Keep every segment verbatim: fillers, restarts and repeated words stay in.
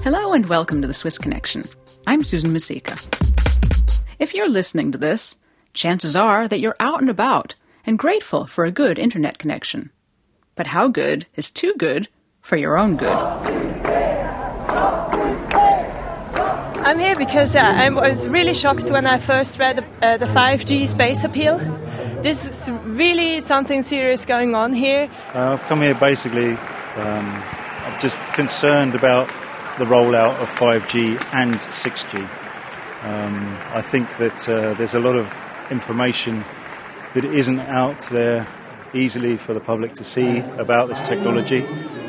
Hello and welcome to the Swiss Connection. I'm Susan Masika. If you're listening to this, chances are that you're out and about and grateful for a good internet connection. But how good is too good for your own good? I'm here because uh, I was really shocked when I first read uh, the five G space appeal. This is really something serious going on here. Uh, I've come here basically, um, I'm just concerned about the rollout of five G and six G. Um, I think that uh, there's a lot of information that isn't out there easily for the public to see about this technology.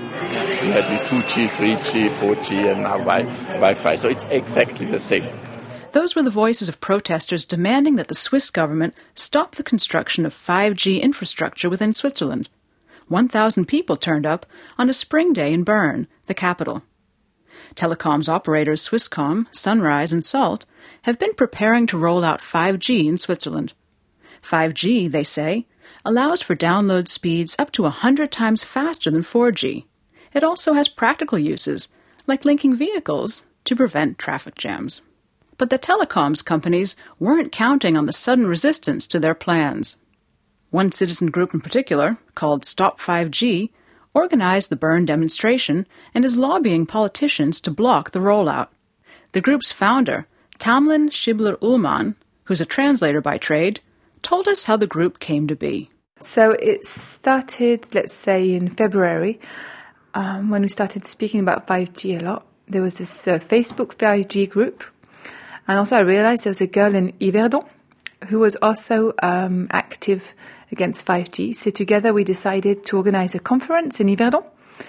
We had this two G, three G, four G and now wi- Wi-Fi, so it's exactly the same. Those were the voices of protesters demanding that the Swiss government stop the construction of five G infrastructure within Switzerland. one thousand people turned up on a spring day in Bern, the capital. Telecoms operators Swisscom, Sunrise and Salt have been preparing to roll out five G in Switzerland. five G, they say, allows for download speeds up to one hundred times faster than four G. It also has practical uses, like linking vehicles to prevent traffic jams. But the telecoms companies weren't counting on the sudden resistance to their plans. One citizen group in particular, called Stop five G, organized the Bern demonstration and is lobbying politicians to block the rollout. The group's founder, Tamlin Schibler-Ullmann, who's a translator by trade, told us how the group came to be. So it started, let's say, in February, um, when we started speaking about five G a lot. There was this uh, Facebook five G group. And also I realized there was a girl in Yverdon who was also um, active against five G. So together we decided to organize a conference in Yverdon.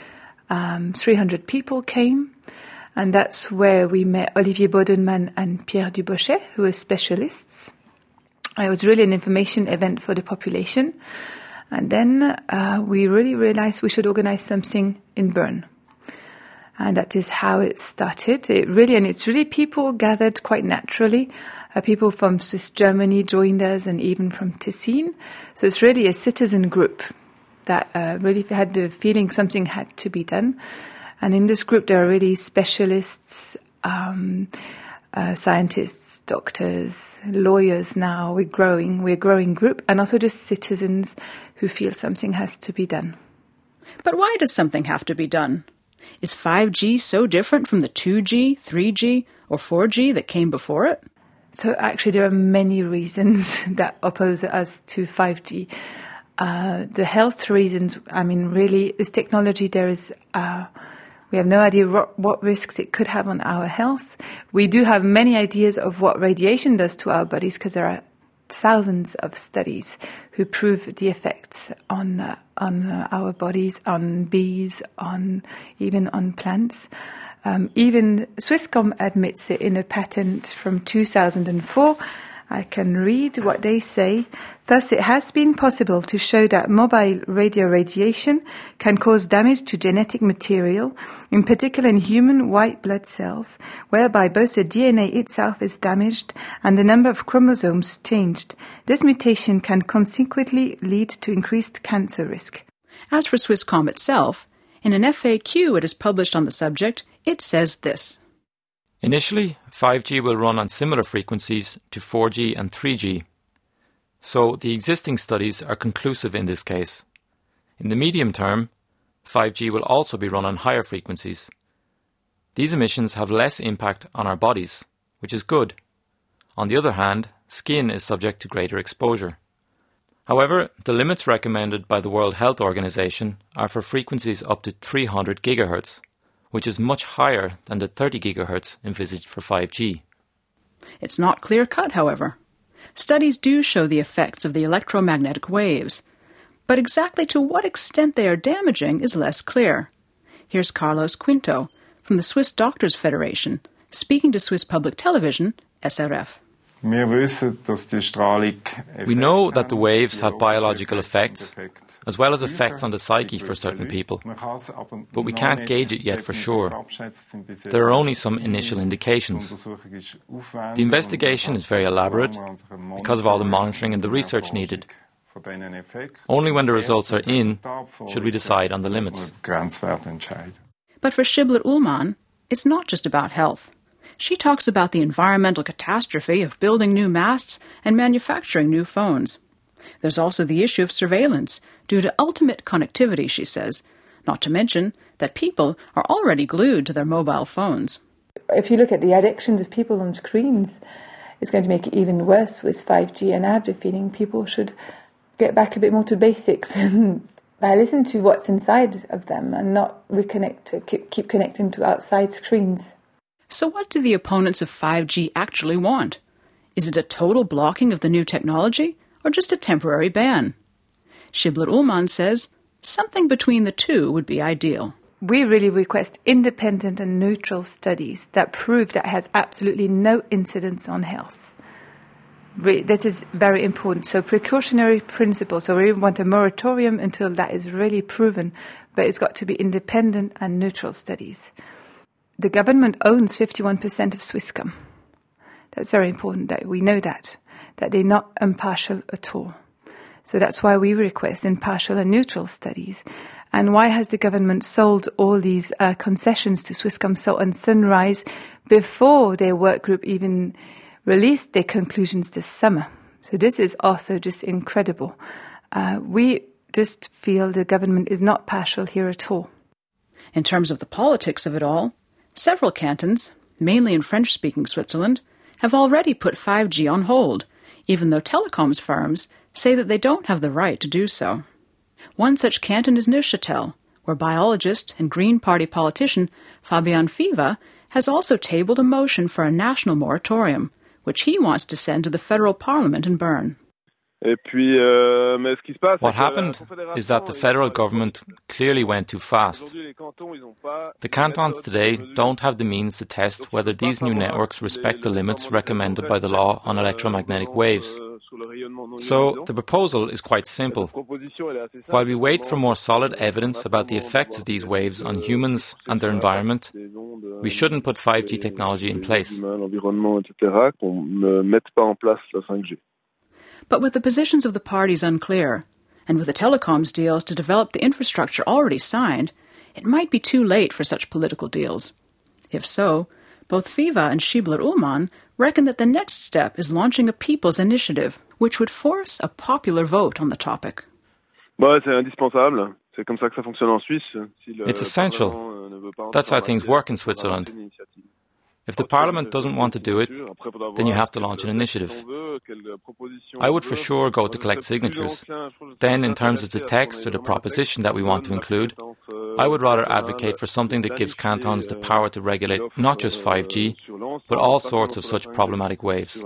Um, three hundred people came, and that's where we met Olivier Bodenmann and Pierre Dubochet, who are specialists. It was really an information event for the population. And then uh, we really realized we should organize something in Bern. And that is how it started. It really, and it's really people gathered quite naturally. Uh, people from Swiss Germany joined us, and even from Tessin. So it's really a citizen group that uh, really had the feeling something had to be done. And in this group, there are really specialists, um, uh, scientists, doctors, lawyers. Now we're growing, we're a growing group, and also just citizens who feel something has to be done. But why does something have to be done? Is five G so different from the two G, three G, or four G that came before it? So actually there are many reasons that oppose us to five G. Uh, the health reasons, I mean, really, this technology, there is, uh, we have no idea what, what risks it could have on our health. We do have many ideas of what radiation does to our bodies, because there are thousands of studies who prove the effects on uh, on uh, our bodies, on bees, on even on plants. Um, even Swisscom admits it in a patent from two thousand four. I can read what they say. Thus, it has been possible to show that mobile radio radiation can cause damage to genetic material, in particular in human white blood cells, whereby both the D N A itself is damaged and the number of chromosomes changed. This mutation can consequently lead to increased cancer risk. As for Swisscom itself, in an F A Q it has published on the subject, it says this. Initially, five G will run on similar frequencies to four G and three G, so the existing studies are conclusive in this case. In the medium term, five G will also be run on higher frequencies. These emissions have less impact on our bodies, which is good. On the other hand, skin is subject to greater exposure. However, the limits recommended by the World Health Organization are for frequencies up to three hundred gigahertz, which is much higher than the thirty gigahertz envisaged for five G. It's not clear-cut, however. Studies do show the effects of the electromagnetic waves, but exactly to what extent they are damaging is less clear. Here's Carlos Quinto from the Swiss Doctors Federation, speaking to Swiss Public Television, S R F. We know that the waves have biological effects, as well as effects on the psyche for certain people, but we can't gauge it yet for sure. There are only some initial indications. The investigation is very elaborate because of all the monitoring and the research needed. Only when the results are in should we decide on the limits. But for Schibler-Ullmann, it's not just about health. She talks about the environmental catastrophe of building new masts and manufacturing new phones. There's also the issue of surveillance due to ultimate connectivity, she says, not to mention that people are already glued to their mobile phones. If you look at the addictions of people on screens, it's going to make it even worse with five G, and I have the feeling people should get back a bit more to basics and listen to what's inside of them and not reconnect, keep, keep connecting to outside screens. So what do the opponents of five G actually want? Is it a total blocking of the new technology or just a temporary ban? Shibboleth Ullmann says something between the two would be ideal. We really request independent and neutral studies that prove that it has absolutely no incidence on health. That is very important. So precautionary principles. So we want a moratorium until that is really proven, but it's got to be independent and neutral studies. The government owns fifty-one percent of Swisscom. That's very important that we know that, that they're not impartial at all. So that's why we request impartial and neutral studies. And why has the government sold all these uh, concessions to Swisscom, Salt and Sunrise before their work group even released their conclusions this summer? So this is also just incredible. Uh, we just feel the government is not partial here at all. In terms of the politics of it all, several cantons, mainly in French-speaking Switzerland, have already put five G on hold, even though telecoms firms say that they don't have the right to do so. One such canton is Neuchâtel, where biologist and Green Party politician Fabian Fiva has also tabled a motion for a national moratorium, which he wants to send to the federal parliament in Bern. What happened is that the federal government clearly went too fast. The cantons today don't have the means to test whether these new networks respect the limits recommended by the law on electromagnetic waves. So the proposal is quite simple. While we wait for more solid evidence about the effects of these waves on humans and their environment, we shouldn't put five G technology in place. But with the positions of the parties unclear, and with the telecoms deals to develop the infrastructure already signed, it might be too late for such political deals. If so, both Fiva and Shibboleth Ullmann reckon that the next step is launching a people's initiative, which would force a popular vote on the topic. It's essential. That's how things work in Switzerland. If the Parliament doesn't want to do it, then you have to launch an initiative. I would for sure go to collect signatures. Then, in terms of the text or the proposition that we want to include, I would rather advocate for something that gives cantons the power to regulate not just five G, but all sorts of such problematic waves.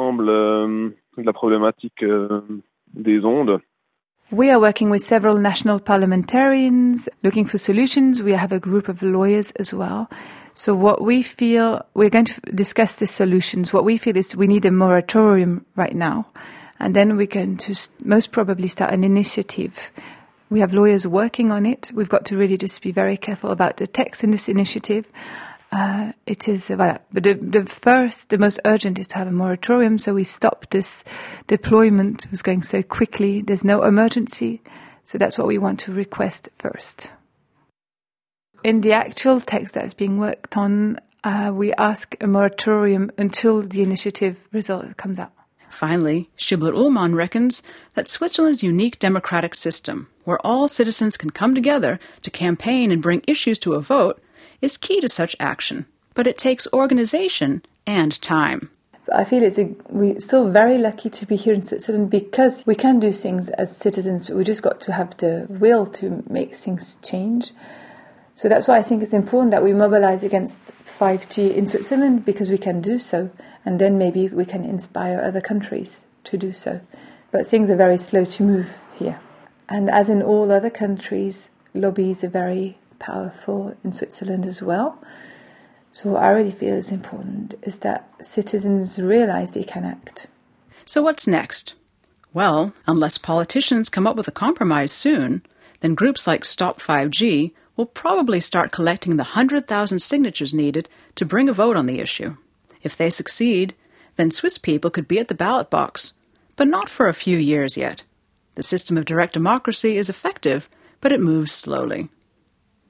We are working with several national parliamentarians, looking for solutions. We have a group of lawyers as well. So what we feel, we're going to discuss the solutions. What we feel is we need a moratorium right now. And then we're going to most probably start an initiative. We have lawyers working on it. We've got to really just be very careful about the text in this initiative. Uh, it is, uh, voilà. But the, the first, the most urgent is to have a moratorium so we stop this deployment. It was going so quickly. There's no emergency. So that's what we want to request first. In the actual text that's being worked on, uh, we ask a moratorium until the initiative result comes out. Finally, Shibboleth Ullmann reckons that Switzerland's unique democratic system, where all citizens can come together to campaign and bring issues to a vote, is key to such action. But it takes organization and time. I feel it's a, we're still very lucky to be here in Switzerland because we can do things as citizens. We just got to have the will to make things change. So that's why I think it's important that we mobilize against five G in Switzerland, because we can do so, and then maybe we can inspire other countries to do so. But things are very slow to move here. And as in all other countries, lobbies are very powerful in Switzerland as well. So what I really feel is important is that citizens realize they can act. So what's next? Well, unless politicians come up with a compromise soon, then groups like Stop five G will probably start collecting the one hundred thousand signatures needed to bring a vote on the issue. If they succeed, then Swiss people could be at the ballot box, but not for a few years yet. The system of direct democracy is effective, but it moves slowly.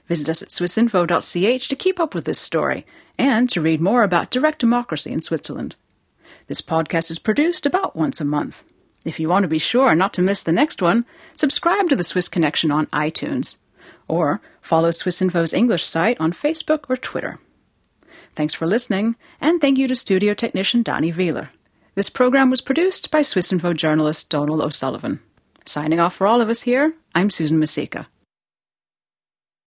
Visit us at swissinfo dot c h to keep up with this story and to read more about direct democracy in Switzerland. This podcast is produced about once a month. If you want to be sure not to miss the next one, subscribe to the Swiss Connection on iTunes, or follow Swissinfo's English site on Facebook or Twitter. Thanks for listening, and thank you to studio technician Danny Wheeler. This program was produced by Swissinfo journalist Donald O'Sullivan. Signing off for all of us here, I'm Susan Masika.